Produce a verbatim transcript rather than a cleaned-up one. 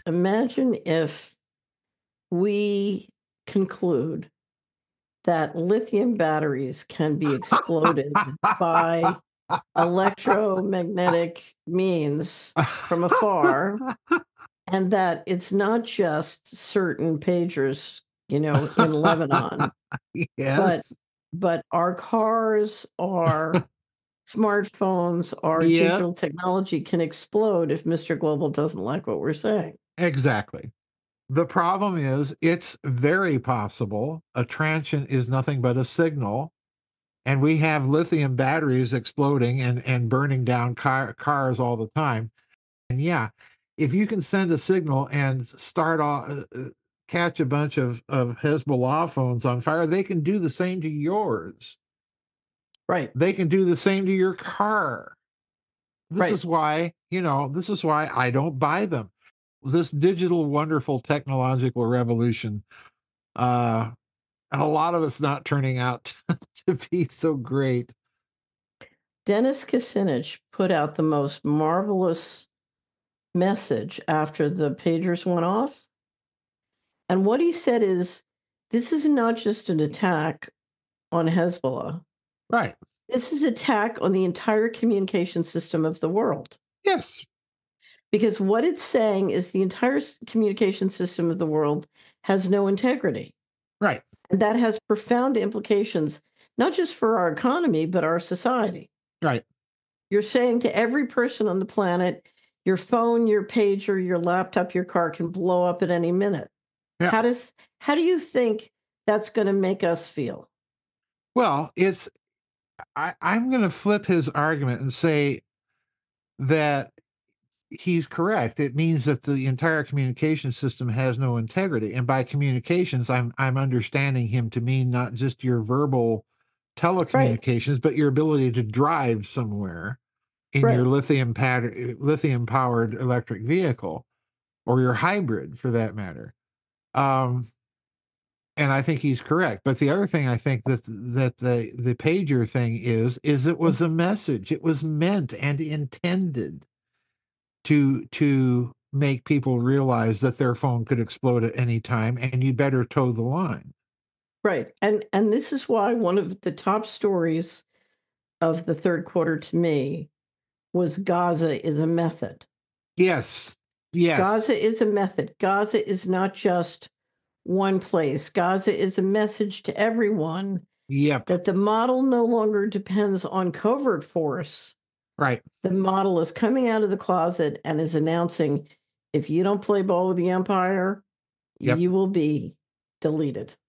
imagine if we conclude that lithium batteries can be exploded by electromagnetic means from afar, and that it's not just certain pagers, you know, in Lebanon, but Yes. but our cars, our smartphones, our Yep. digital technology can explode if Mister Global doesn't like what we're saying. Exactly. The problem is it's very possible a transient is nothing but a signal, and we have lithium batteries exploding and and burning down car cars all the time. And yeah, if you can send a signal and start off uh, uh, catch a bunch of of Hezbollah phones on fire, they can do the same to yours. Right, They can do the same to your car. This right. is why, you know, this is why I don't buy them. This digital wonderful technological revolution, uh, a lot of it's not turning out to be so great. Dennis Kucinich put out the most marvelous message after the pagers went off. And what he said is, this is not just an attack on Hezbollah. Right. This is attack on the entire communication system of the world. Yes. Because what it's saying is the entire s- communication system of the world has no integrity. Right. And that has profound implications, not just for our economy, but our society. Right. You're saying to every person on the planet, your phone, your pager, your laptop, your car can blow up at any minute. Yeah. How does how do you think that's going to make us feel? Well, it's I, I'm going to flip his argument and say that he's correct. It means that the entire communication system has no integrity. And by communications, I'm I'm understanding him to mean not just your verbal Right, telecommunications, but your ability to drive somewhere in your right. lithium pad, lithium powered electric vehicle or your hybrid for that matter. Um, and I think he's correct. But the other thing I think that that the the pager thing is is it was a message. It was meant and intended to to make people realize that their phone could explode at any time, and you better toe the line. Right. And and this is why one of the top stories of the third quarter to me was Gaza is a method. Yes. Yes. Gaza is a method. Gaza is not just one place. Gaza is a message to everyone Yep. that the model no longer depends on covert force. Right. The model is coming out of the closet and is announcing if you don't play ball with the empire, Yep. you will be deleted.